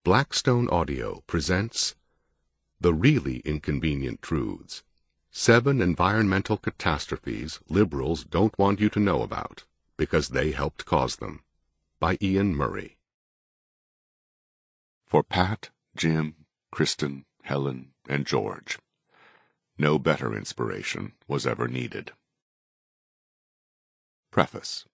Blackstone Audio presents The Really Inconvenient Truths: 7 Environmental Catastrophes Liberals Don't Want You to Know About, Because They Helped Cause Them, by Ian Murray. For Pat, Jim, Kristen, Helen, and George, no better inspiration was ever needed. Preface.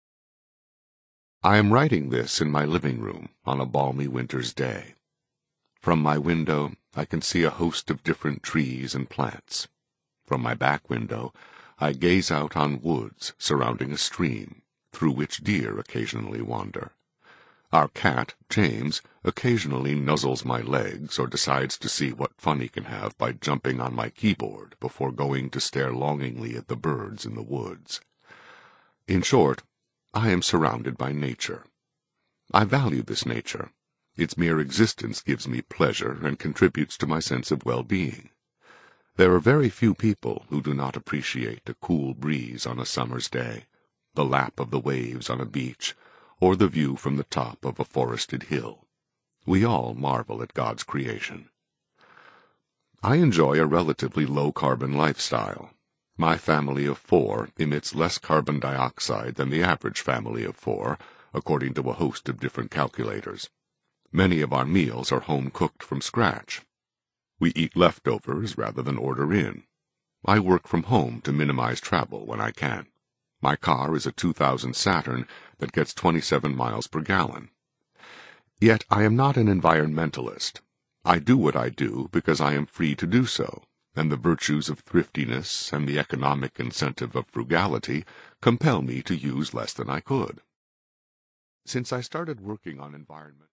I am writing this in my living room on a balmy winter's day. From my window I can see a host of different trees and plants. From my back window I gaze out on woods surrounding a stream, through which deer occasionally wander. Our cat, James, occasionally nuzzles my legs or decides to see what fun he can have by jumping on my keyboard before going to stare longingly at the birds in the woods. In short, I am surrounded by nature. I value this nature. Its mere existence gives me pleasure and contributes to my sense of well-being. There are very few people who do not appreciate a cool breeze on a summer's day, the lap of the waves on a beach, or the view from the top of a forested hill. We all marvel at God's creation. I enjoy a relatively low-carbon lifestyle. My family of 4 emits less carbon dioxide than the average family of 4, according to a host of different calculators. Many of our meals are home-cooked from scratch. We eat leftovers rather than order in. I work from home to minimize travel when I can. My car is a 2000 Saturn that gets 27 miles per gallon. Yet I am not an environmentalist. I do what I do because I am free to do so, and the virtues of thriftiness and the economic incentive of frugality compel me to use less than I could. Since I started working on environment